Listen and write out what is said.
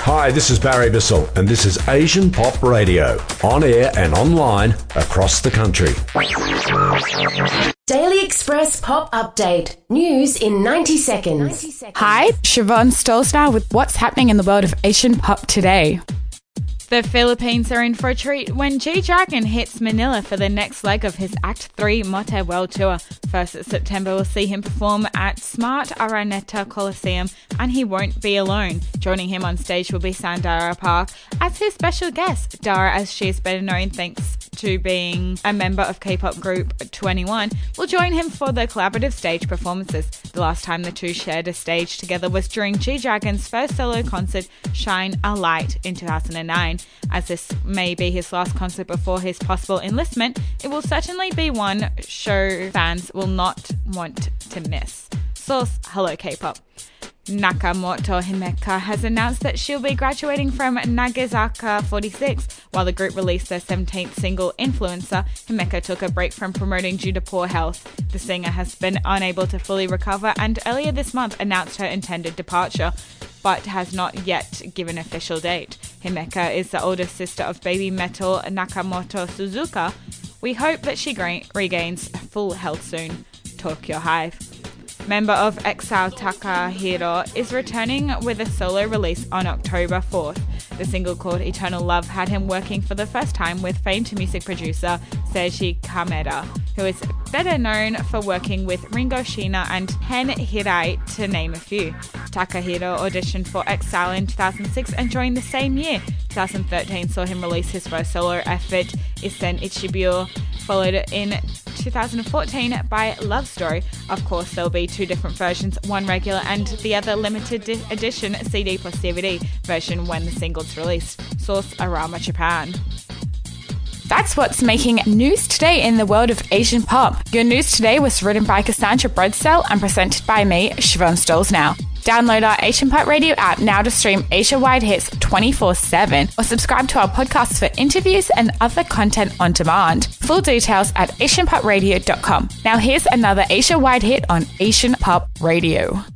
Hi, this is Barry Bissell, and this is Asian Pop Radio, on air and online across the country. Daily Express Pop Update. News in 90 seconds. Hi, Siobhan Stolzner with what's happening in the world of Asian pop today. The Philippines are in for a treat when G-Dragon hits Manila for the next leg of his Act 3 Mote World Tour. First September will see him perform at Smart Araneta Coliseum, and he won't be alone. Joining him on stage will be Sandara Park as his special guest. Dara, as she is better known thanks to being a member of K-pop group 21, will join him for the collaborative stage performances. The last time the two shared a stage together was during G-Dragon's first solo concert, Shine a Light, in 2009. As this may be his last concert before his possible enlistment, it will certainly be one show fans will not want to miss. Source: Hello K-pop. Nakamoto Himeka has announced that she'll be graduating from Nagazaka 46. While the group released their 17th single, Influencer, Himeka took a break from promoting due to poor health. The singer has been unable to fully recover and earlier this month announced her intended departure, but has not yet given an official date. Himeka is the older sister of baby metal Nakamoto Suzuka. We hope that she regains full health soon. Tokyo Hive. Member of EXILE Takahiro is returning with a solo release on October 4th. The single called Eternal Love had him working for the first time with famed music producer Seiji Kameda, who is better known for working with Ringo Shiina and Hen Hirai, to name a few. Takahiro auditioned for EXILE in 2006 and joined the same year. 2013 saw him release his first solo effort, Isen Ichibyo, followed in 2014 by Love Story. Of course, there'll be two different versions, one regular and the other limited edition CD plus DVD version when the single's released. Source: Arama Japan. That's what's making news today in the world of Asian pop. Your news today was written by Cassandra Bredsell and presented by me, Siobhan Stolzner. Download our Asian Pop Radio app now to stream Asia-wide hits 24/7 or subscribe to our podcast for interviews and other content on demand. Full details at asianpopradio.com. Now here's another Asia-wide hit on Asian Pop Radio.